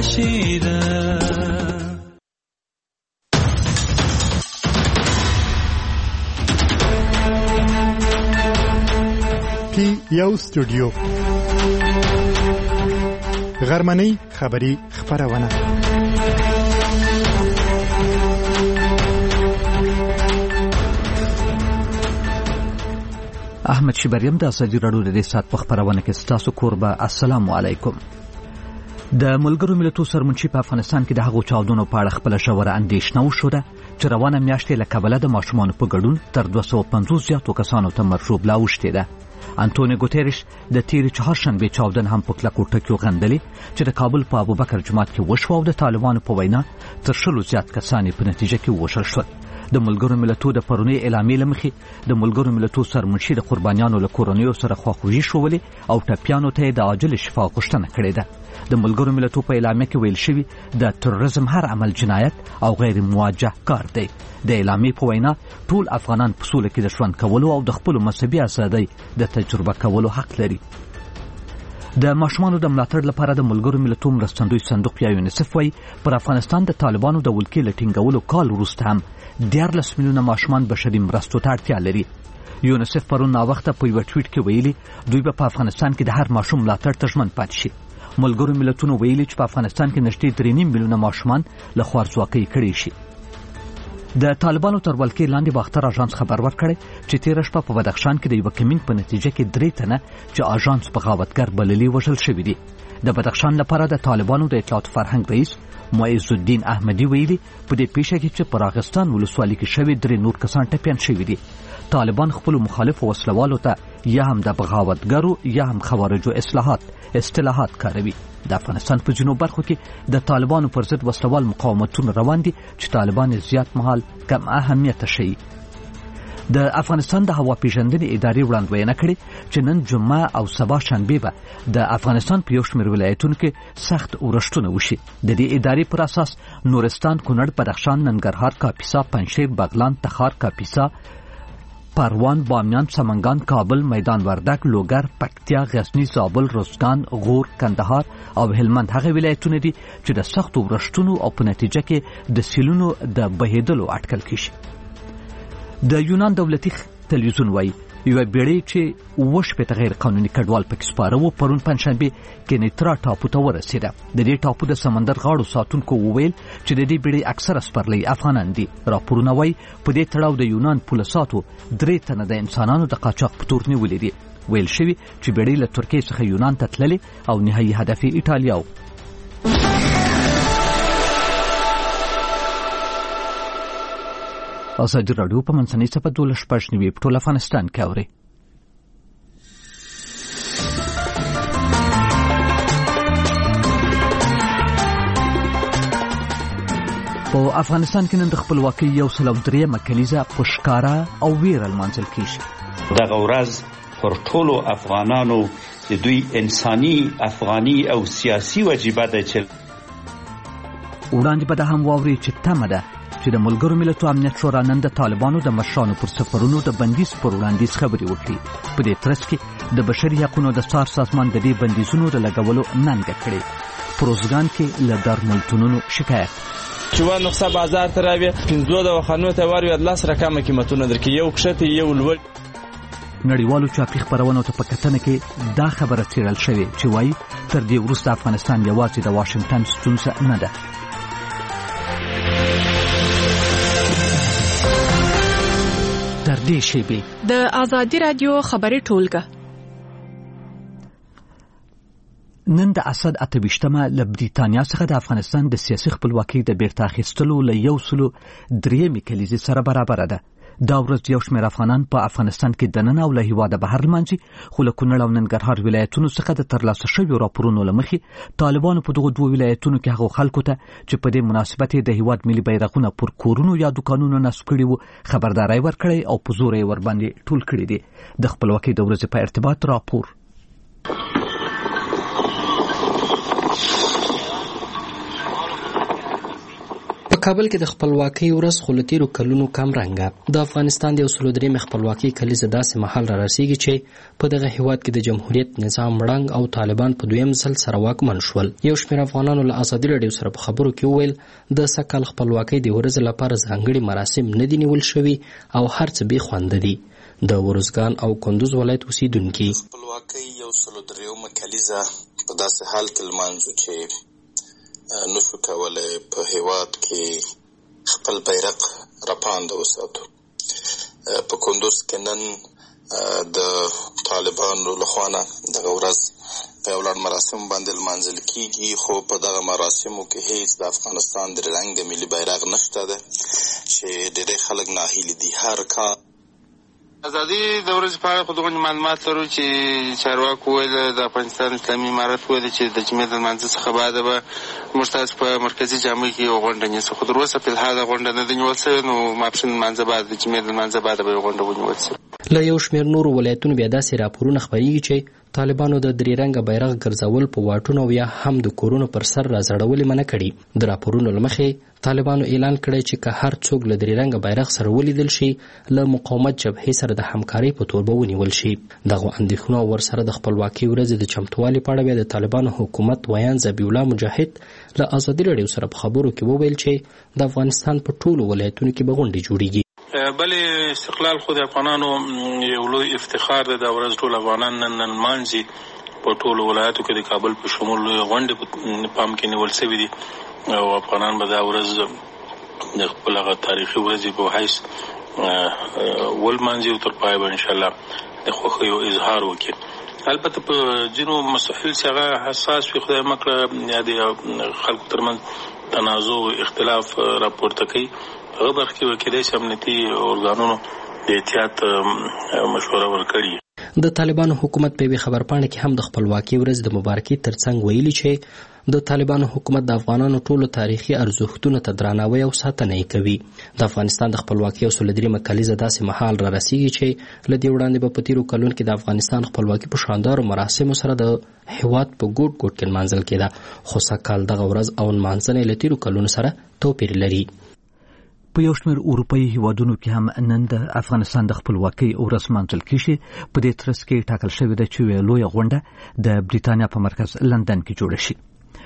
شیره پی یو سټوډیو غرمنۍ خبری خبرونه احمد شبریم د ازادي راډیو د سات په خبرونه کې ستاسو کوربه. السلام علیکم. د ملګرو ملتونو سرمنشي په افغانستان کې د هغو چاودنو په اړه خپل ژوره اندېښنه وښوده چې روانه میاشت له کبله د ماشومانو په ګډون تر 250 زیاتو کسانو ته مرجوب لا اوښتې ده. انټونیو ګوتریش د تیرې چهارشنبې چاودنه هم په کلکو ټکیو غندلې چې د کابل په ابوبکر جومات کې وشوه او د طالبانو په وینا تر 100 زیات کسان په نتیجه کې ووژل شول. د ملګرو ملتونو د پرونی اعلامیې له مخې د ملګرو ملتونو سرمنشي د قربانیانو له کورنیو سره خواخوږي ښوولې او ټپیانو ته د عاجل شفا غوښتنه کړې ده. د ملګرو ملتونو په اعلامیه کې ویل شوي د تروریزم هر عمل جنایت او غیر موجه کار دی. د اعلامیې په وینا ټول افغانان په سوله کې د ژوند کولو او د خپل مذهبي ازادۍ د تجربه کولو حق لري. د ماشومانو د ملاتړ لپاره د ملګرو ملتونو مرستندوی صندوق یا یونیسف وايي پر افغانستان د طالبانو د ولکې له ټینګولو کال وروسته هم 14 میلیونه ماشومان بشري مرستو ته اړتیا لري. یونیسف پرون ناوخته په یو ټویټ کې ویلي دوی به په افغانستان کې د هر ماشوم ملاتړ ته ژمن پاتې شي. ملګرو ملتونو ویلي چې په افغانستان کې نږدې 3.5 میلیونه ماشومان له خوارځواکۍ کړي شي. د طالبانو تر ولکې لاندې باختر اژانس خبر ورکړی چې تېره شپه په بدخشان کې د یو کمین په نتیجه کې 3 تنه چې اژانس بغاوتګر بللي وژل شوي دي. د بدخشان لپاره د طالبانو د اطلاعات فرهنګ رئیس معز الدین احمدی ویلي په دې پیښه کې چې په راغستان ولسوالۍ کې شوي 3 نور کسان ټپیان شوي دي. طالبان خپل مخالفو وسلوالو ته یا هم د بغاوتګرو یا هم خوارجو اصطلاحات کاروي. د افغانستان په جنوب برخو کې د طالبانو پر ضد وسلوال مقاومتونه روان دي چې طالبان زیات مهال کم اهمیت شي. د افغانستان د هوا پیژندنې ادارې وړاندوینه کړې چې نن جمعه او سبا شنبه به د افغانستان په یو شمېر ولایتونو کې سخت اورښتونه وشي. د دې ادارې پر اساس نورستان، کونړ، بدخشان، ننګرهار، کاپیسا، پنجشیر، بغلان، تخار، کاپیسا، پروان، بامیان، سمنګان، کابل، میدان وردګ، لوګر، پکتیا، غزنی، زابل، روزګان، غور، کندهار او هلمند هغه ولایتونه دي چې د سختو اورښتونو او په نتیجه کې د سیلونو د بهیدلو اټکل کیږي. د یونان دولتي تلویزیون وایي یو بیړۍ چې 8 غیر قانوني کډوال پکې سپاره وو پرون پنځشنبه کې نیترا ټاپو ته ورسېده. د دې ټاپو د سمندر غاړو ساتونکو وویل چې د دې بیړۍ اکثره سپرلي افغانان دي. راپورونه وایي په دې تړاو د یونان پولیسو 3 تنه د انسانانو د قاچاق په تور نیولې دي. ویل شوي چې بیړۍ له ترکیې څخه یونان ته تللې او نهایي هدف یې ایټالیا و. ازادي راډیو په منځنۍ صفحه 12 په ټول افغانستان کې اوري. په افغانستان کې نن د خپلواکۍ 103 کلیزه په ښکاره او ویره لمانځل کیږي. دغه ورځ پر ټولو افغانانو د دوی انساني، افغاني او سیاسي وجیبه ده چې وړاندې به د هم واوري چې تمه ده چې د ملګرو ملتونو امنیت شورا نن د طالبانو د مشرانو پر سفرونو د بندیز پر وړاندیز خبرې وکړي. په دې ترڅ کې د بشري حقوقو د څار سازمان د دې بندیزونو د لګولو ننګه کړې. پروزګان کې له دارالملتونونو شکایت چې وا نقصه بازار ته راوي 15 خانو ته وروي 10 رقم قیمتونه درکې یو کښته یو لوړ. نړیوالو چاپی خبرونو ته په کتنه کې دا خبره څېړل شوې چې وایي تر دې وروسته افغانستان یوازې د واشنگټن ستونزه نه ده. تر دې شیبې د ازادي رادیو خبري ټولګه نن د اسد 28مه له بریتانیا څخه د افغانستان د سیاسي خپلواکۍ د بیرته اخیستلو له 103 کلیزې سره برابر ده. دا ورځ یو شمېر افغانان په افغانستان کې دننه او له هیواده بهر لمانځي، خو له کونړ او ننګرهار ولایتونو څخه د ترلاسه شویو راپورونو له مخې طالبانو په دغو 2 ولایتونو کې هغو خلکو ته چې په دې مناسبت د هیواد ملي بیرغونه پر کورونو یا دوکانونو نصب کړي وو خبرداری ورکړی او په زور یې ورباندې ټول کړي دي. د خپلواکۍ د ورځې په ارتباط راپور. په کابل کې د خپلواکۍ ورځ خو له تېرو کلونو کم رنګه د افغانستان د 103 خپلواکۍ کلیزه داسې مهال را رسیږي چې په دغه هیواد کې د جمهوریت نظام ړنګ او طالبان په دویم ځل سره واکمن شول. یو شمېر افغانانو له ازادي راډیو سره په خبرو کې وویل د سږ کال خپلواکۍ د ورځې لپاره ځانګړي مراسم نه دي نیول شوي او هر څه بې خونده دي. د ورزګان او کندوز ولایت اوسیدونکي خپلواکۍ 103 کلیزه په داسې حال کې لمانځو چې نشو کولی په هیواد کې خپل بیرغ راپانده وساتو. په کندوز کې نن د طالبانو لخوا نه دغه ورځ په یو لړ مراسم باندې لمانځل کیږي، خو په دغه مراسمو کې هیڅ د افغانستان د رنګ ملي بیرغ نشته ده چې ډېری خلک ناهیلي دي. هر کال ازادي د ورځې په اړه خو دغه معلومات لرو چې چارواکو ویل د افغانستان اسلامي امارت ویل چې د جمعې د لمانځه څخه بعد به موږ تاسو په مرکزي جامع کې یو غونډه نیسو، خو تر اوسه په الحال غونډه نه ده نیول سوې، نو ماپښین لمانځه بعد د جمعې د لمانځه بعد به یو غونډه ونیول سي. له یو شمېر نورو ولایتونو بیا داسې راپورونه خپریږي چې طالبانو د درې رنګه بیرغ ګرځول په واټونو او یا هم د کورونو پر سر راځړولې منع کړي. د راپورونو له مخې طالبانو اعلان کړی چې که هر څوک له درې رنګه بیرغ سره ولیدل شي له مقاومت جبهې سره د همکارۍ په تور به ونیول شي. دغو اندېښنو او ورسره د خپلواکۍ ورځې د چمتووالي په اړه بیا د طالبانو حکومت ویان ذبیح الله مجاهد له ازادي راډیو سره په خبرو کې وویل چې د افغانستان په ټولو ولایتونو کې به غونډې جوړیږي. بلې استقلال خو د افغانانو یو لوی افتخار دی. دا ورځ ټول افغانان نن لمانځي. په ټولو ولایتو کې د کابل په شمول لوی غونډې په پام کې نیول سوي دي او افغانان به دا ورځ د خپل هغه تاریخي ورځې په حیث ولمانځي او تر پایه به انشاءالله د خوښیو اظهار وکړي. البته په ځینو مسایل چې هغه حساس وي خدای مکړه یا د خلکو ترمنځ تنازع او اختلاف راپورته کوي، هغه برخه کې وکیدای شي امنیتي ارګانونو د احتیاط مشوره ورکړي. د طالبانو حکومت په یوې خبرپاڼه کې هم د خپلواکۍ ورځ د مبارکۍ ترڅنګ ویلي چې د طالبانو حکومت د افغانانو ټولو تاریخي ارزښتونو ته درناوی او ساتنه یې کوي. د افغانستان د خپلواکۍ 103 کلیزه داسې مهال را رسیږي چې له دې وړاندې به په تېرو کلونو کې د افغانستان خپلواکي په شاندارو مراسمو سره د هیواد په ګوټ ګوټ کې لمانځل کېده، خو سږ کال دغه ورځ او لمانځنه یې له تېرو کلونو سره توپیر لري. په یو شمېر اروپایي هیوادونو کې هم نن د افغانستان د خپلواکۍ ورځ لمانځل کېږي. په دې ترڅ کې ټاکل شوې ده چې یوه لویه غونډه د بریتانیا په مرکز لندن کې جوړه شي.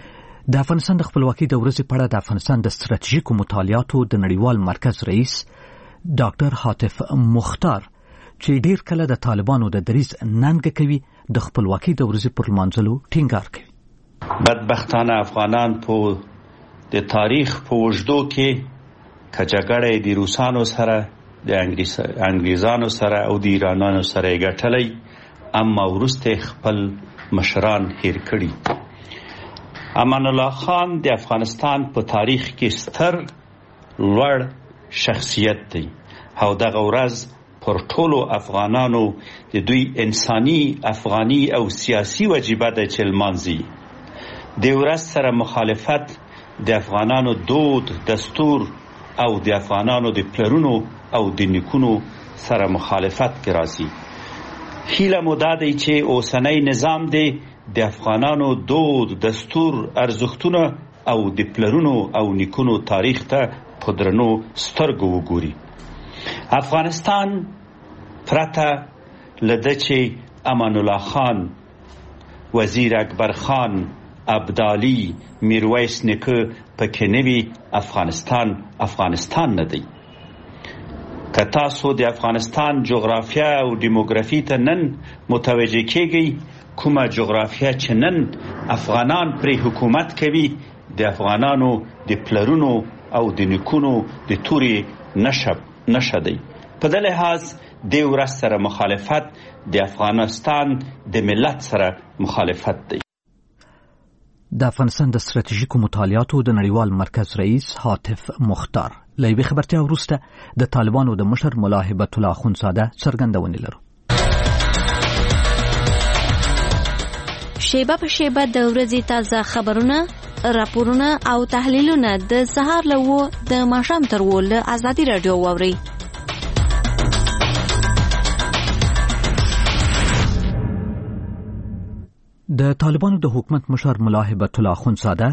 د افغانستان د خپلواکۍ د ورځې په اړه د افغانستان د ستراتیژیکو مطالعاتو د نړیوال مرکز رئیس ډاکټر حاتف مختار چې ډیر کله د طالبانو د دریځ ننګه کوي د خپلواکۍ د ورځې پر لمانځلو ټینګار کوي. بدبختانه افغانان په د تاریخ په اوږدو کې کجګړې د روسانو سره د انګریزانو سره او د ایرانانو سره ګټلې، اما وروسته خپل مشران هیر کړي. امان الله خان د افغانستان په تاریخ کې ستر لوړ شخصیت دی او دغه ورځ پر ټولو افغانانو د دوی انساني، افغاني او سیاسي وجیبه ده چې لمانځي. د ورځ سره مخالفت د افغانانو دود، دستور او د افغانانو د پلرونو او د نیکونو سره مخالفت کې راځي. هیله مو دا دی چې اوسنی نظام دی د افغانانو دود، دستور، ارزښتونه او د پلرونو او نیکونو تاریخ ته په درنو سترګو وګوري. افغانستان پرته له ده چې امان الله خان، وزیر اکبر خان، ابدالي، میرویس نیکه پکې نه وي، افغانستان نه دی. که تاسو د افغانستان جغرافیه او دیموګرافي ته نن متوجه کېږئ، کومه جغرافیه چې نن افغانان پرې حکومت کوي د افغانانو د پلرونو او د نیکونو د تورې نشه دی. په دې لحاظ د ورځ سره مخالفت د افغانستان د ملت سره مخالفت دی. د افغانستان د ستراتیژیکو مطالعاتو د نړیوال مرکز رئیس حاتف مختار. له یوې خبرتیا وروسته د طالبانو د مشر ملا هبت الله اخوندزاده څرګندونې لرو. شیبه په شیبه د ورځې تازه خبرونه، راپورونه او تحلیلونه د سهار له 9 د ماښام تر 10 له ازادي راډیو واورئ. د طالبانو د حکومت مشر ملا هبت الله اخوندزاده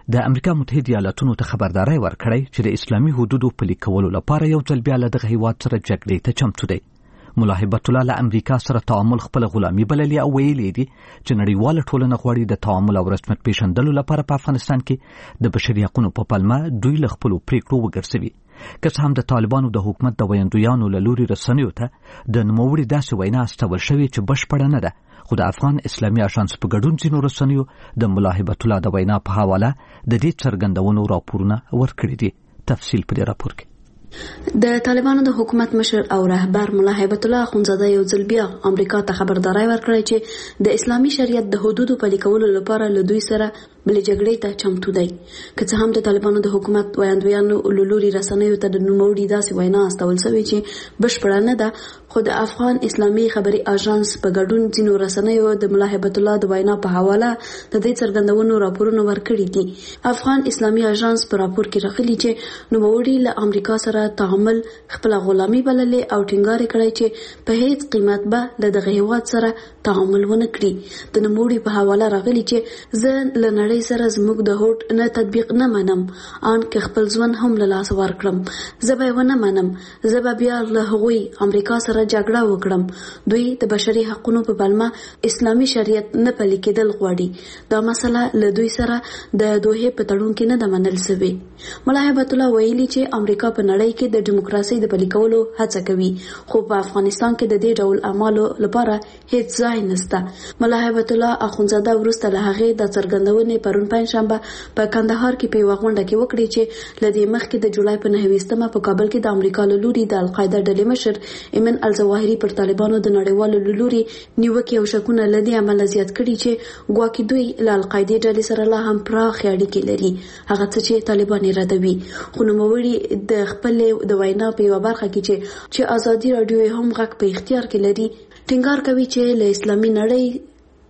د امریکا متحده ایالاتونو ته خبرداری ورکړی چې د اسلامي حدودو پلي کولو لپاره یو ځل بیا له دغه هیواد سره جګړې ته چمتو دی. ملا هیبت الله له امریکا سره تعامل خپل غلامي بللی او ویلي دي چې نړیواله ټولنه غواړي د تعامل او رسمیت پیژندلو لپاره په افغانستان کې د بشري حقوقو په پلمه دوی له خپلو پریکړو وګرځوي. که څه هم د طالبانو د حکومت د ویندویانو له لوري رسنیو ته د نوموړي داسې وینا استول شوې چې بشپړه نه ده، خو د افغان اسلامي اژانس په ګډون ځینو رسنیو د ملا هیبت الله د وینا په حواله د دې څرګندونو راپورونه ورکړي دي. تفصیل په دې راپور کې. د طالبانو د حکومت مشر او رهبر ملا هیبت الله اخونزاده یو ځل بیا امریکا ته خبرداری ورکړی چې د اسلامي شریعت د حدودو پلي کولو لپاره له دوی سره بلې جګړې ته چمتو دی. که څه هم د طالبانو د حکومت ویاندویانو له لوري رسنیو ته د نوموړي داسې وینا استول شوې چې بشپړه نه ده، خو د افغان اسلامي خبري اژانس په ګډون ځینو رسنیو د ملا هیبت الله د وینا په حواله د دې څرګندونو راپورونه ورکړي دي. افغان اسلامي اژانس په راپور کې راغلي چې نوموړي له امریکا سره تعامل خپل غلامي بللې او ټینګار کړی چې په هیڅ قیمت به له دغه هیواد سره تعامل ونه کړي. د نوموړي په حواله راغلي چې زه له نړۍ سره زموږ د هوډ نه تطبیق نه منم، ان که خپل ځوان هم له لاس ورکړم زه به ونه منم، زه به بیا له هغوی امریکا سره جګړه وکړم. دوی د بشري حقوقو په پلمه اسلامي شریعت نه پلي کېدل غواړي. دا مسله له دوی سره د دوه په تړون کې نه ده منل شوې. ملا هیبت الله ویلي چې امریکا په نړۍ کې د دیموکراسي د پلي کولو هڅه کوي، خو په افغانستان کې د دې ډول اعمالو لپاره هیڅ ځای نشته. ملا هیبت الله اخونزاده وروسته له هغې د څرګندونې پرون پنځشنبه په کندهار کې په یوه غونډه کې وکړي چې له دې مخکې د جولای په 9 په کابل کې د امریکا له لوري د القاعده ډلې مشر ایمن الظواهري پر طالبانو د نړیوالو له لوري نیوکې او شکونه له دې امله زیات کړي چې ګواکې دوی له القاعده ډلې سره لا هم پراخې اړیکې لري، هغه څه چې طالبان یې ردوي. خو نوموړي د خپل د وینا په یوه برخه کې چې ازادي راډیو هم غږ په اختیار کې لري ټینګار کوي چې له اسلامي نړۍ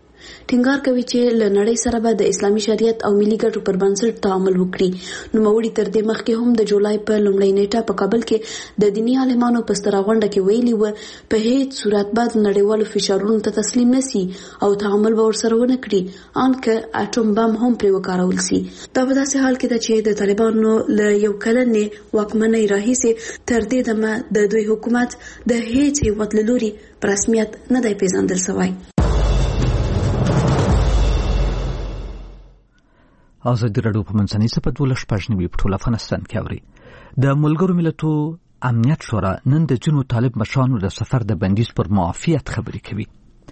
سره به د اسلامي شریعت او ملي ګټو پر بنسټ تعامل وکړي. نوموړي تر دې مخکې هم د جولای په لومړۍ نیټه په کابل کې د دیني عالمانو په ستره غونډه کې ویلي و په هیڅ صورت به د نړیوالو فشارونو ته تسلیم نشي او تعامل به ورسره ونه کړي، ان که اټوم بم هم پرې وکارول شي. دا په داسې حال کې ده چې د طالبانو له یو کلنې واکمنۍ راهیسې تر دې دمه د دوی حکومت د هیڅ هیواد له لوري په رسمیت نه دی پیژندل شوی. ازادي راډیو په منځنۍ سپه 12 په ټول افغانستان کې اوري. د ملګرو ملتو امنیت شورا نن د جنو طالب مشرانو د سفر د بندیز پر معافیت خبرې کوي.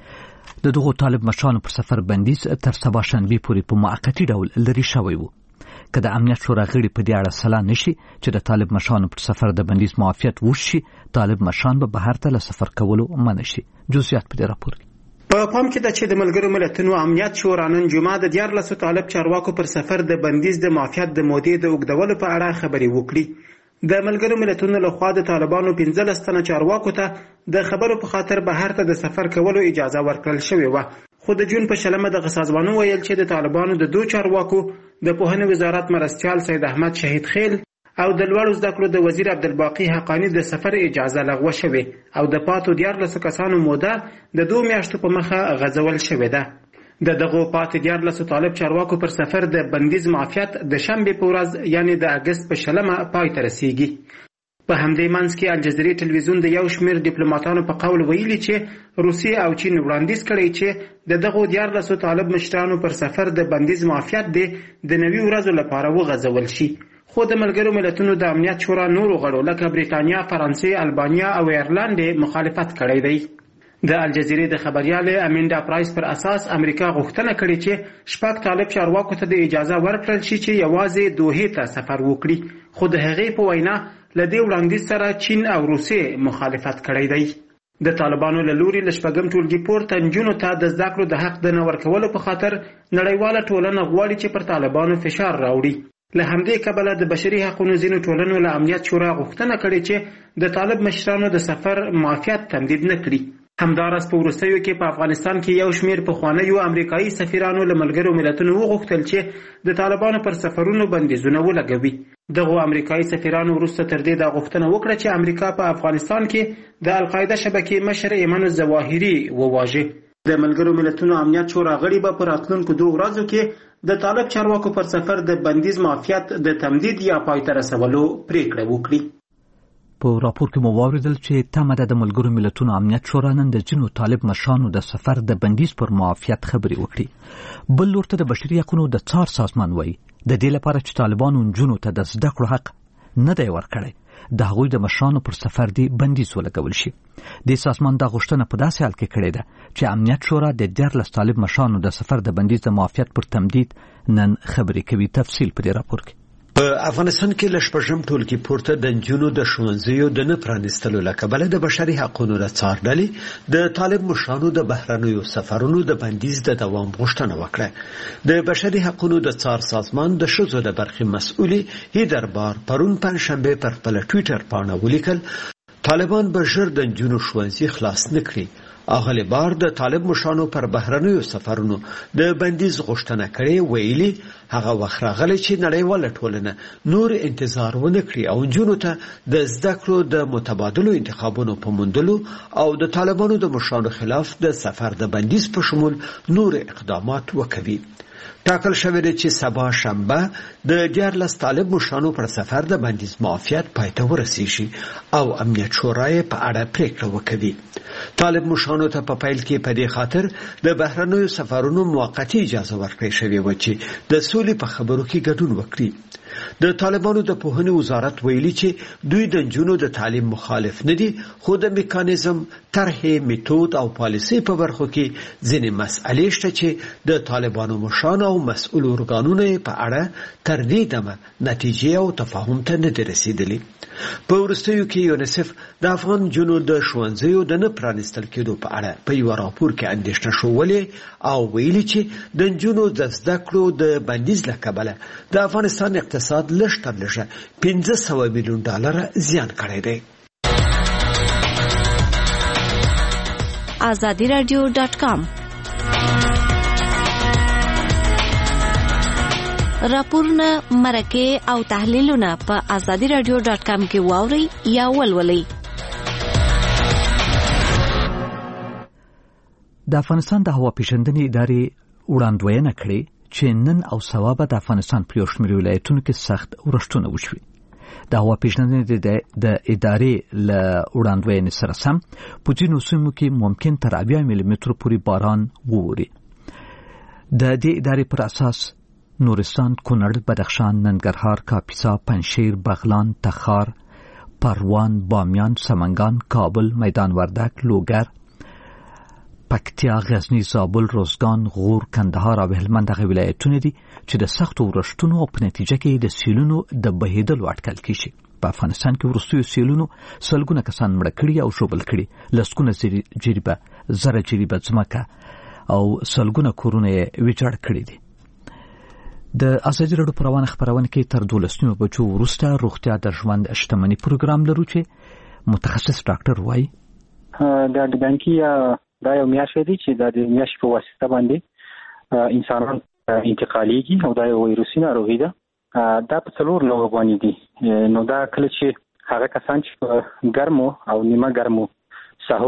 د دغو طالب مشرانو پر سفر بندیز تر سبا شنبې پورې په موقتي ډول لرې شوی و. که د امنیت شورا غړي په دې اړه سلا نشي چې د طالب مشرانو پر سفر د بندیز معافیت وشي، طالب مشران به بهر ته له سفر کولو منع شي. جزئیات په دې راپور کې. په پام کې ده چې د ملګرو ملتونو امنیت شورا نن جمعه د 14 طالب چارواکو پر سفر د بندیز د معافیت د مودې د اوږدولو په اړه خبرې وکړي. د ملګرو ملتونو لخوا د طالبانو 15 تنه چارواکو ته د خبرو په خاطر بهر ته د سفر کولو اجازه ورکړل شوې وه، خو د جون په شلمه د سازمانونو ویل چې د طالبانو د 2 چارواکو د پوهنې وزارت مرستیال سید احمد شهید خیل او د لوړو زده کړو د وزیر عبدالباقی حقانی د سفر اجازه لغوه شوې او د پاتو 14 کسانو موده د 2 میاشتو په مخه غځول شوې ده. د دغو پاتې 14 طالب چارواکو پر سفر د بندیز معافیت د شنبې په ورځ یعنی د اگست په شلمه پای ته رسیږي. په همدې منځ کې الجزیرې ټلویزیون د یو شمېر ډیپلوماټانو په قول ویلي چې روسیه او چین وړاندیز کړی چې د دغو 14 طالب مشرانو پر سفر د بندیز معافیت د 90 ورځو لپاره وغځول شي. خو د ملګرو ملتونو د امنیت شورا نورو غړو لکه بریتانیا، فرانسې، البانیا او ایرلند مخالفت کړی دی. د الجزیرې د خبریال امیندا پرایس پر اساس امریکا غوښتنه کړې چې 6 طالب چارواکو ته د اجازه ورکړل شي چې یوازې دوحې ته سفر وکړي، خو د هغې په وینا له دې وړاندیز سره چین او روسیې مخالفت کړی دی. د طالبانو له لوري له 4 ټولګي پورته نجونو ته د زده کړو د حق د نه ورکولو په خاطر نړیواله ټولنه غواړي چې پر طالبانو فشار راوړي. له همدې کبله د بشري حقوقو ځینو ټولنو له امنیت شورا غوښتنه کړې چې د طالب مشرانو د سفر معافیت تمدید نه کړي. همداراز په وروستیو کې په افغانستان کې یو شمېر پخوانیو امریکایي سفیرانو له ملګرو ملتونو وغوښتل چې د طالبانو پر سفرونو بندیزونه ولګوي. دغو امریکایي سفیرانو وروسته تر دې دا غوښتنه وکړه چې امریکا په افغانستان کې د القاعده شبکې مشر ایمن الظواهري وواژه. د ملګرو ملتونو امنیت شورا غړي به په راتلونکو 2 ورځو کې د طالب چارواکو پر سفر د بندیز معافیت د تمدید یا پای ته رسولو پریکړه وکړي. په راپور کې مو واوریدل چې تمه ده د ملګرو ملتونو امنیت شورا نن د ځینو طالب مشرانو د سفر د بندیز پر معافیت خبرې وکړي. بل لور ته د بشري حقوقو د څار سازمان وایي د دې لپاره چې طالبانو نجونو ته د زده کړو حق نه دی ورکړی د هغوی د مشرانو پر سفر دی بندیز ولګول شي. د سازمان دا غوښتنه په داسې حال کې کړې ده چې امنیت شورا د 14 طالب مشرانو د سفر د بندیز د معافیت پر تمدید نن خبرې کوي. تفصیل په دې راپور کې. په افغانستان کې له شپږم ټولګي پورته د نجونو د ښوونځیو د نه پرانیستلو له کبله د بشري حقوقو د څار ډلې د طالب مشرانو د بهرنیو سفرونو د بندیز د دوام غوښتنه وکړه. د بشري حقوقو د څار سازمان د ښځو د برخې مسؤلې هیدر بار پرون پنځشنبه پر خپل ټویټر باندې ولیکل طالبان به ژر د نجونو ښوونځي خلاص نه کړي. اغلی بار د طالب مشرانو پر بهرنیو سفرونو د بندیز غوښتنه کړې ویلي هغه وخت راغلی چې نړیواله ټولنه نور انتظار ونه کړي او نجونو ته د زده کړو د متبادلو انتخابونو په موندلو او د طالبانو د مشرانو خلاف د سفر د بندیز په شمول نور اقدامات وکوي. ټاکل شوی دی چې سبا شنبه د 14 طالب مشرانو پر سفر د بندیز معافیت پای ته ورسیږي او امنیت شورا یې په اړه پریکړه وکړي. طالب مشرانو ته په پیل کې په دې خاطر د بهرنیو سفرونو موقتی اجازه ورکړې شوې و چې د سولې په خبرو کې ګډون وکړي. د طالبانو د پوهنې وزارت ویلي چې دوی د نجونو د تعلیم مخالف نه دي خو د میکانیزم طرحې میتود او پالیسي په برخو کې ځینې مسئلې شته چې د طالبانو مشرانو او مسؤل ارګانونو په اړه تر دې دمه نتیجې او تفاهم ته نه دي رسیدلي. په وروستیو کې یونیسف د افغان نجونو د ښوونځیو د نه پرانیستل کېدو په اړه په یو راپور کې اندېښنه ښودلې او ویلي چې د نجونو د زده کړو د بندیز له کبله د افغانستان اقتصاد لږ تر لږه $500 میلیون زیان کړی دی. azadiradio.com راپورونه مرکه او تحلیلونه په azadiradio.com کې واوري یا ولولئ. د افغانستان د هوا پیژندنې ادارې وړاندوینه کړې چې نن او سبا به د افغانستان په یو شمېر ولایتونو کې سخت اورښتونه وشوي. د هوا پیژندنې د ادارې له وړاندوینې سره سم په ځینو سیمو کې ممکن تر 80 ملي مترو پورې باران ووري. د دې ادارې پر اساس نورستان، کونړ، بدخشان، ننګرهار، کاپیسا، پنجشیر، بغلان، تخار، پروان، بامیان، سمنگان، کابل، میدان وردک، لوګر، پکتیا، غزنی، زابل، روزګان، غور، کندهار او هلمند هغه ولایتونه دي چې د سختو اورښتونو او په نتیجه کې د سیلونو د بهیدلو اټکل کیږي. په افغانستان کې وروستیو سیلونو سلګونه کسان مړه کړي او ژوبل کړي، لسګونه جریبه زره جریبه ځمکه او سلګونه کورونه یې ویجاړ کړي دي. د ازادي راډیو پروانه خبرونه کې تر 12 بجو وروسته روغتیا د ژوند شتمنۍ پروګرام لرو چې متخصص ډاکټر وایي د بانکي دا یو میاشت دی چې د میاشت په واسطه باندې انسانان انتقالېږي او دا یو ویروسي ناروغي ده. دا په څلور لوګو باندې دي. نو دا کله چې هغه کسان چې په ګرمو او نیمه ګرمو ساحو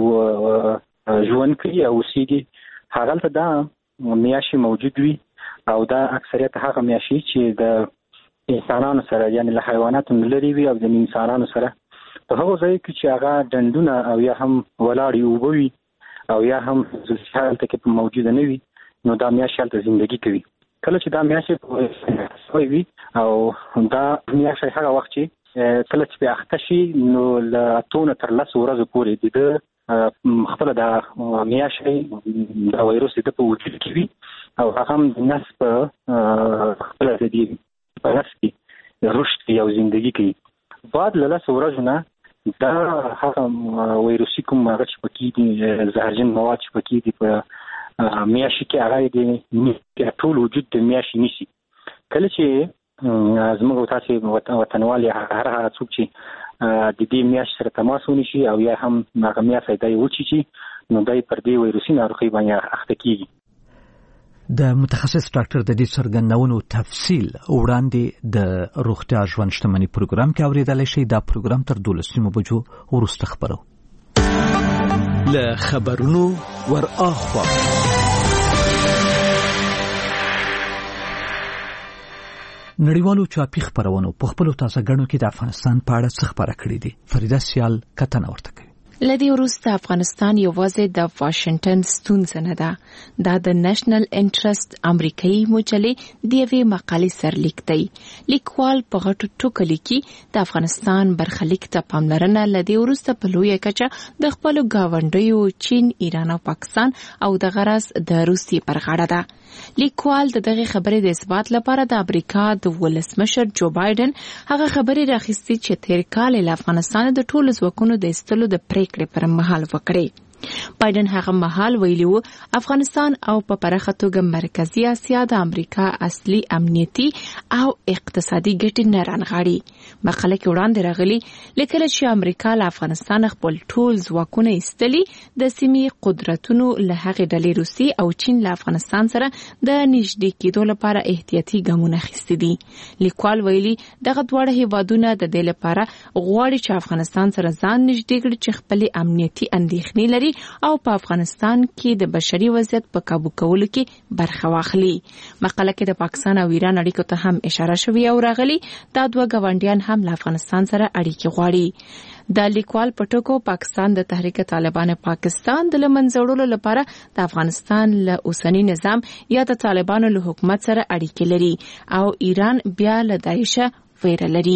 کې ژوند کوي او اوسېږي هغه ته دا میاشت موجود وي او دا اکثریت هغه میاشي چې د انسانانو سره یعنی له حیواناتو لري وي او د انسانانو سره په هغه ځای کې چې هغه ډندونه او یا هم ولاړی وبوي او یا هم حالت کې موجوده نه وي نو دا میاشي هلته ژوندۍ کوي. کله چې دا میاشي وي او دا میاشي هغه وخت چې کله چې په اخته شي نو له 2 تر 10 ورځې پورې د خپل د میاشي د وایروس د په وجود کې وي او هغه هم د نس په خپل د دې په نس کې رشد او ژوندۍ کوي. بعد له 10 ورځې نه دا هغه وایروسي کوم هغه چې پکې دي زهرجن مواد چې پکې دي په میاشي کې هغه د ټول وجود د میاشي نشي. کله چې زموږ تاسو وطنوال هغه څوک چې د دې میاشت سره تماس ونیسي او یا هم هغه میاشت دی وچی نو دای پر دې وایروسي ناروغي باندې اخته کیږي. د متخصص ډاکټر د دې څرګندونو تفصیل وړاندې د روغتیا ژوند شتمنۍ پروګرام کې اوریدل شي. دا پروګرام تر 12 بجو وروسته خبرو. له خبرونو ور اخوا. نړیوالو چاپی خبرونو په خپل تازه غړو کې د افغانستان په اړه څه خبره کړې دي. فریده سیال کتنه ورته کوي. لدی وروسته افغانستان یوازې د واشنگټن ستونزه نه ده. دا د نېشنل انټرست امریکایي مجلې د یوې مقالې سرلیک دی. لیکوال په غټو ټکو لیکي د افغانستان برخلیک ته پاملرنه لدی وروسته په لویه کچه د خپل گاونډیو چین، ایران او پاکستان او د غرض د روسیې پر غاړه ده. لیکوال د دغه خبرې د اثبات لپاره د امریکا د ولسمشر جو بایدن هغه خبرې راخستې چې تیر کال له افغانستان د ټولو ځواکونو د ایستلو د پریکړې پر مهال وکړي. بایدن هغه مهال ویلي و افغانستان او په پراخه توګه مرکزی اسیا د امریکا اصلي امنیتي او اقتصادي ګټې نه رانغاړي. مقاله کې وړاندې راغلي لیکل چې امریکا له افغانستان خپل ټول ځواکونه ایستلي د سیمې قدرتونو له هغې ډلې روسي او چین له افغانستان سره د نږدې کېدو لپاره احتیاطي ګامونه اخیستي دي. لیکوال ویلي دغه دواړه هیوادونه د دې لپاره غواړي چې افغانستان سره ځان نږدې کړي چې خپل امنیتي اندېښنې لري او په افغانستان کې د بشري وضعیت په کابو کولو کې برخه واخلي. مقاله کې د پاکستان او ایران اړیکو ته هم اشاره شوې او راغلي دا دوه ګاونډیان هم له افغانستان سره اړیکې غواړي. د لیکوال په ټکو پاکستان د تحریک طالبان پاکستان د منځه وړلو لپاره د افغانستان له اوسنی نظام یا د طالبانو له حکومت سره اړیکې لري او ایران بیا له داعش ویره لري.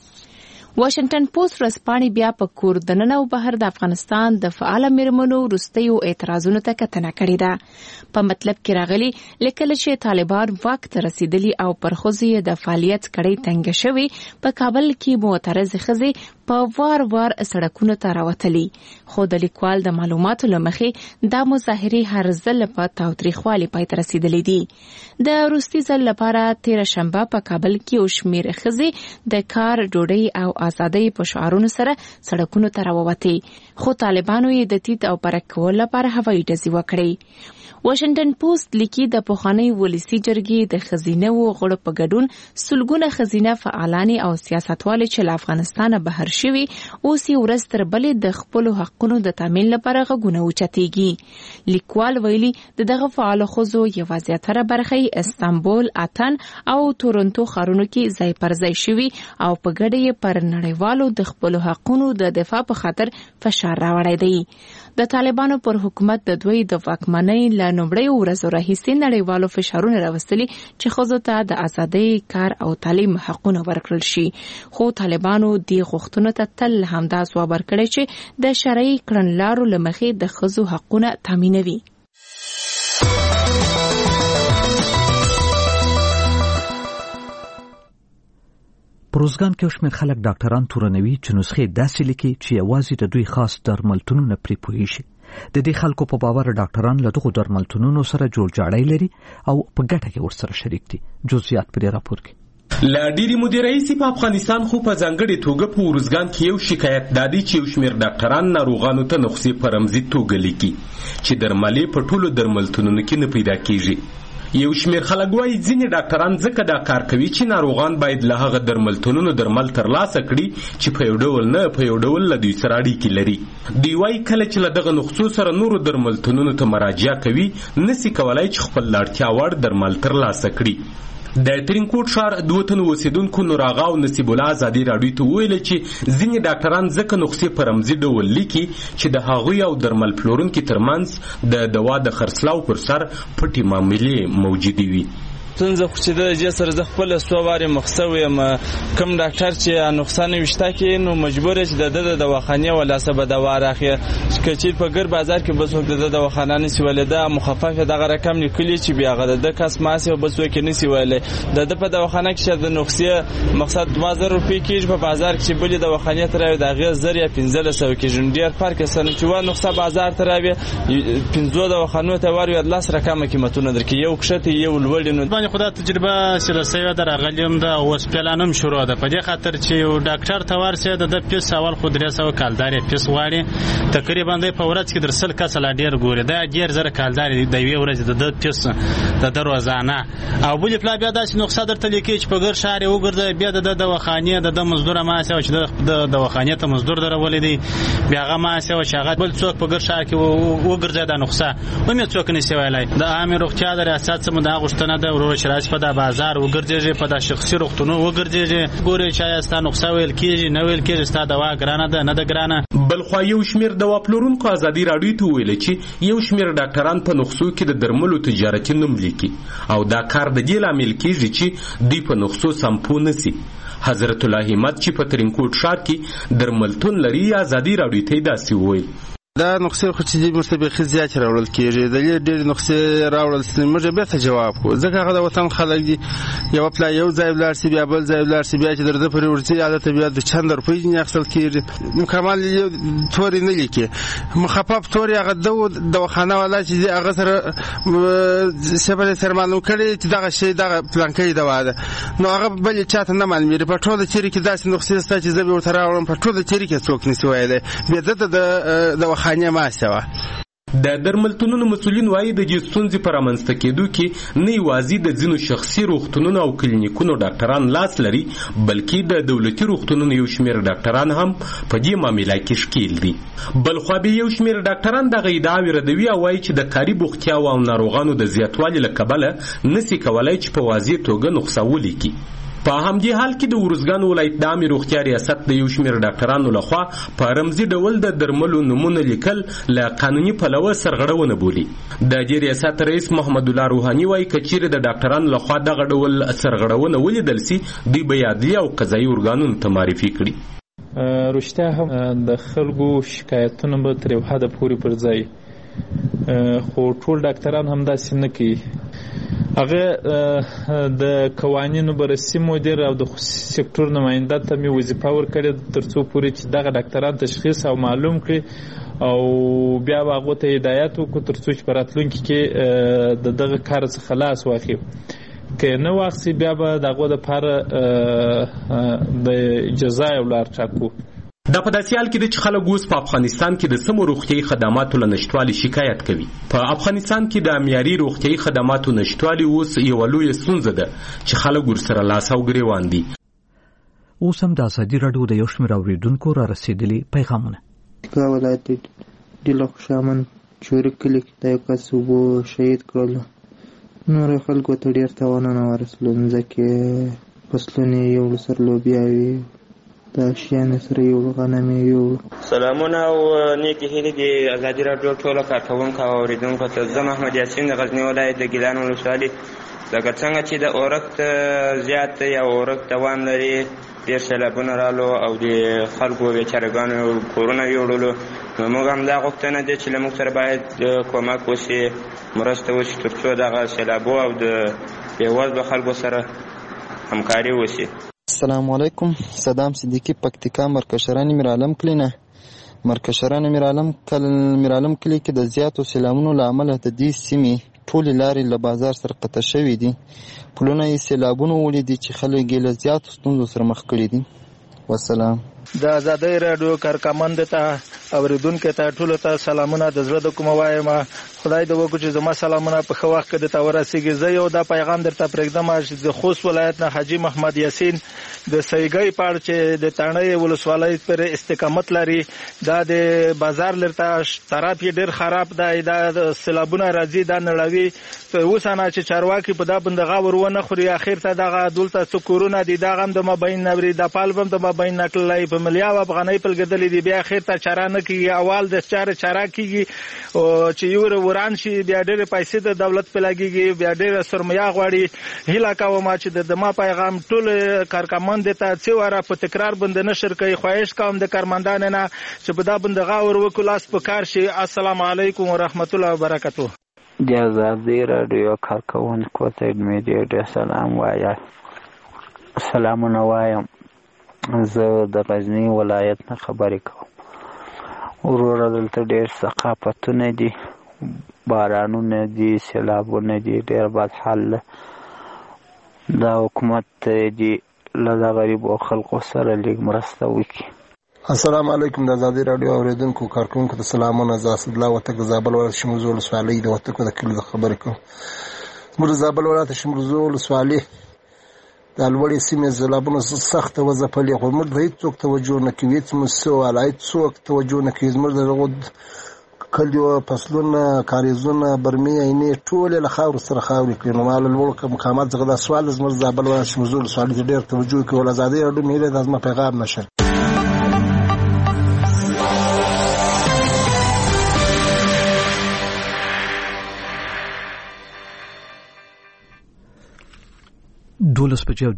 واشنگټن پوسټ ورځپاڼې بیا په کور دننه او بهر د افغانستان د فعال میرمنو وروستیو اعتراضونو ته کتنه کړې ده. په مطلب کې راغلي لیکل چې طالبان واک ته رسیدلي او پر ښځو د فعالیت کړۍ تنګه شوې. په کابل کې معترض ښځې په وار سړکونو ته راوتلي. خو د لیکوال د معلوماتو له مخې دا مظاهرې هر ځل په تاوتریخوالي پای ته رسیدلې دي. د وروستي ځل لپاره تېره شنبه په کابل کې یو شمېر ښځې د کار، ډوډۍ او ازادۍ په شعارونو سره سړکونو ته راووتې. خو طالبانو یې د تیت او پرک کولو لپاره هوایي ډزې وکړې. واشنگټن پوسټ لیکي د پخوانۍ ولسی جرګې د خزینه و غړو په ګډون سلګونه خزینه فعالان او سیاستوال چې له افغانستان بهر شوي اوس یې ورځ تر بلې د خپل حقونو د تامین لپاره غږونه اوچتېږي. لیکوال ویلي دغه فعال ښځو یوه زیاتره برخه استانبول، اتن او تورنټو ښارونو کې ځای پر ځای شوي او په ګډه یې پر نړیوالو د خپل حقونو د دفاع په خاطر فشار راوړی دی. د طالبانو پر حکومت د دوی د واکمنۍ له لومړۍ ورځو راهیسې نړیوالو فشارونه راوستلي چې ښځو ته د ازادۍ، کار او تعلیم حقونه ورکړل شي. خو طالبانو دې غوښتنو ته تل همدا ځواب ورکړی چې د شرعي کړنلارو له مخې د ښځو حقونه تامینوي. پروزګان کې شمېر خلک ډاکټران تورنوي چې نسخې داسې لیکي چې یوازې د دوی خاص درملتونونه پرې پوهېږي. د دې خلکو په باور ډاکټران له دغو درملتونونو سره جوړجاړی لري او په ګټه کې ورسره شریک دي. جزئیات په دې راپور کې. لا ډیری مدیر رئیس په افغانستان خو په ځانګړي توګه په ورزګان کې یو شکایت دادی چې یو شمېر ډاکټران ناروغانو ته نسخې په رمزي توګه لیکي چې درملې په ټولو درملتونونو کې نه پیدا کیږي. یو شمېر خلک وایي ځینې ډاکټران ځکه دا کار کوي چې ناروغان باید له هغه درملتونونو درمل ترلاسه کړي چې په یو ډول نه په یو ډول له دوی سره اړیکې لري. دوی وایي کله چې له دغه نسخو سره نورو درملتونونو ته مراجعه کوي نسي کولای چې خپل اړتیا وړ درمل ترلاسه کړي. د ترینکوټ ښار دوه تنو اوسېدونکو نور آغا او نصیب الله ازادي راډیو ته وویل چې ځینې ډاکټران ځکه نسخې په رمزي ډول لیکي چې د هغوی او درمل پلورونکي ترمنځ د دوا د خرڅلاو پر سر پټې معاملې موجودې وي. څنګه خو چې د دې سره د خپل سوواري مخسوي یم کوم ډاکټر چې نقصان وشته کې نو مجبور چې د دواخانه ولا سبب دوا راخي چې په ګر بازار کې بس وخت د دواخانه نسی ولدا مخفف دغه رقم لیکلي چې بیا غره د کس ماسه بس وکې نسی ولې د په دواخانه کې د نقصې مقصد 2000 روپۍ کېږي په بازار کې بل دواخانه تر د غیر زریه 1500 کې جندیر فرق سره چې و نقصه بازار تر 15 دواخانه ته وایي د لاس رقم قیمتونه درکې یو کښته یو لوړ نو باندې خو دا تجربه سره سوي ده راغلیم ده اوس پلانم شروع ده په دې خاطر چې یو ډاکټر ته ورسې د پیس اول خو 300 کالداري پیس واړي تقریبا د په ورځ کې در سل کس لا ډیر ګوري دا ډیر زره کالداري د یوې ورځې د پیس د روزانه او بل پلا بیا داسې نقصه درته لیکي چې په ګر شهر وګرځي بیا د دواخانې د مزدور ما سه چې د دواخانې ته مزدور درولې دي بیا هغه ما سه چې هغه بل څوک په ګر شهر کې وګرځي دا نقصه ومه څوک نشي ویلای د عام روغتیا د ریاست سم د غشتنه د ورور شراج په د بازار وګرځي په د شخصي روغتونو وګرځي ګوري چې استا نقصه ویل کیږي نو ویل کیږي استا دوا ګرانه ده نه ده ګرانه بل خو یو شمیر دوا پلورونکو ازادي راډیو ته ویل چې یو شمیر ډاکټران په نقصو کې د درملو تجارتي نوم لیکي او دا کار د دې لامل کیږي چې دوی په نقصو سمپو نسی حضرت الله همت چې په ترینکوټ ښار کې درملتون لري ازادي راډیو ته داسې وویل دا نقصې خو چې مستبقي زیات راوړل کېږي د ډېر نقصې راوړل موږ بیا ته جواب کو ځکه هغه د وطن خلک دي یو پلا یو ځای ولاړ شي بیا بل ځای ولاړ شي بیا چې درته پرې ورځي عادت بیا د چند روپۍ نه اخیستل کېږي مکمل تورې نه لیکي مخفف تورې هغه د دواخانه والا چې هغه سره سبل سره معلوم کړي چې دغه شی دغه پلانکۍ دوا ده نو هغه بل چاته نه معلومېږي په ټوله چیرې کې داسې نقصې شته چې زه به ورته راوړم په ټوله چیرې کې څوک نشي ویلی بیا د د درملتونونو مسؤلین وایي د دې ستونزې په رامنځته کېدو کې نه یوازې د ځینو شخصي روغتونونو او کلینیکونو ډاکټران لاس لري بلکې د دولتي روغتونونو یو شمېر ډاکټران هم په دې معامله کې ښکیل دي بل خوا بیا یو شمېر ډاکټران دغه ادعاوې ردوي او وایي چې د کاري بوختیاوو او ناروغانو د زیاتوالي له کبله نسي کولی چې په واضح توګه نقصه ولیکي په همدې حال کې د ارزګان ولایت د عامې روغتیا ریاست د یو شمېر ډاکټرانو لخوا په رمزي ډول د درملو نومونه لیکل له قانوني پلوه سرغړونه بولي د دې ریاست رئیس محمد الله روحاني وایي که چیرې د ډاکټرانو لخوا دغه ډول سرغړونه ولیدل سي دوی به عدلي او قضایي ارګانونو ته معرفي کړي رښتیا هم د خلکو شکایتونه به تر یو حده پورې پر ځای خو ټول ډاکټران هم داسې نه کوي هغه د قوانینو بررسي مدیر او د خصوصي سکتور نماینده ته مې وظیفه ورکړې تر څو پورې چې دغه ډاکټران تشخیص او معلوم کړي او بیا به هغو ته هدایت وکړو تر څو چې په راتلونکي کې د دغه کار څخه خلاص واخلي که نه واخلي بیا به د هغو دپاره د جزا یو لار ټاکو دا په داسې حال کې ده چې خلک اوس په افغانستان کې د سمو روغتیایي خدماتو له نشتوالي شکایت کوي په افغانستان کې د معیاري روغتیایي خدماتو نشتوالي اوس یوه لویه ستونزه ده چې خلک ورسره لاس او ګرېوان دي اوس هم د ازادي راډیو د یو شمېر اورېدونکو را رسېدلي پیغامونه ولایت ډیله خوشامن چورک کلي کې د یو کس اوبو شهید کړلو نورو خلکو ته ډېر تاوانونه ورسېدل مځکې فصلونه یې یو سر لوبیاوې د شیانو سره یو غنمې یو سلامونه او نیکې هیلې د ازادي راډیو ټولو کارکوونکو او اورېدونکو ته زه محمد یاسین د غزني ولایت د ګیلان ولسوالي لکه څنګه چې د اورښت زیات دی او اورښت دوام لري ډېر سیلابونه رالو او د خلکو بیچارهګانو کورونه ویوړلو نو موږ هم دا غوښتنه ده چې له موږ سره باید کومک وشي مرسته وشي تر څو دغه سیلابو او د بېوزلو خلکو سره همکاري وشي السلام علیکم صدام صدیقی پکتیکا مرکشران میرعالم کلینه مرکشران میرعالم کلی کې د زیاتو سیلابونو له امله د دې سیمې ټولې لارې له بازار سره قطع شوي دي پلونه یې سیلابونو ولیدي چې خلک یې له زیاتو ستونزو سره مخ کړي دي والسلام د ازادۍ راډیو کارکمند ته اوریدونکو ته ټولو ته سلامونه د زړه د کومه وایم خدای دې وکړي چې زما سلامونه په ښه وخت کې درته ورسیږي زه یو دا پیغام درته پرېږدم چې د خوست ولایت نه حاجي محمد یاسین د سیګۍ پاړ چې د تڼۍ ولسوالۍ پر استقامت لري دا د بازار لرته طرف یې ډېر خراب دی دا د سیلابونه راځي دا نړوي اوس نه چې چارواکي په دا باندې غاور ونه خوري اخر ته دغه دلته څه کورونه دي دغه هم د مابین نه وري د پال هم د مابین نه تللی په ملیارد افغانۍ پلګدلې دي بیا اخر ته چاره نه کیږي اول د چاره کیږي او چې یو وران شي بیا ډېر پیسې د دولت په لګيږي بیا ډېر سرمایه غواړي هیله کوم چې د ما پیغام ټول کارکمند ته څو واره په تکرار باندې نشر کوي خواهش کوم د کارمندان نه چې په دا باندې غاور وکړو لاس په کار شي السلام علیکم ورحمت الله وبرکاتو د ازادي راډیو کارکونکو ته مې ډېر سلام وایم سلامونه وایم زه د غزني ولایت نه خبرې کوم وروره دلته ډېر ثقافتونه دي بارانونه دي سیلابونه دي ډېر بد حال دا حکومت دی له غریبو خلکو سره لږ مرسته وکړي. السلام علیکم. د ازادي راډیو اوریدونکو کارکونکو ته سلامونه. زه اسدالله وتک د زابل ولایت شمرزو ولسوالۍ د وتکو د کلي د خبرې کوم. زموږ د زابل ولایت شمرزو ولسوالۍ د لوړې سیمې سیلابونو سخته وځپلې، خو موږ ته هېڅوک توجه نه کوي، هېڅ موسسه والا هېڅوک توجه نه کوي. زموږ د دغو کلیو فصلونه، کاریزونه، برمې، عینې ټولې له خاورو سره خاورې کړي. نو ما له لوړو مقامات څخه دا سوال زموږ د زابل ولایت شمرزو ولسوالۍ ته ډېر توجه کوي. ول ازادي راډیو مې دا زما پیغام نشر. دولس بجې او